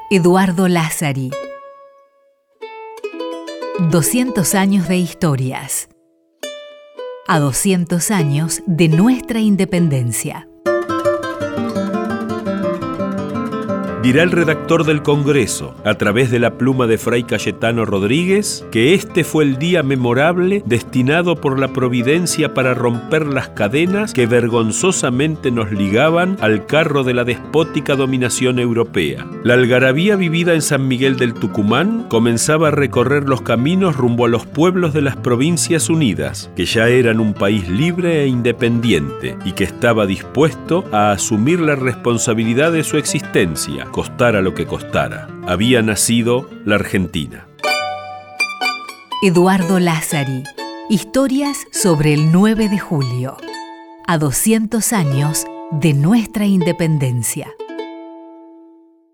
Eduardo Lázari. 200 años de historias. A 200 años de nuestra independencia. Dirá el redactor del Congreso, a través de la pluma de Fray Cayetano Rodríguez, que este fue el día memorable destinado por la providencia para romper las cadenas que vergonzosamente nos ligaban al carro de la despótica dominación europea. La algarabía vivida en San Miguel del Tucumán comenzaba a recorrer los caminos rumbo a los pueblos de las Provincias Unidas, que ya eran un país libre e independiente y que estaba dispuesto a asumir la responsabilidad de su existencia, costara lo que costara. Había nacido la Argentina. Eduardo Lázari. Historias sobre el 9 de julio. A 200 años de nuestra independencia.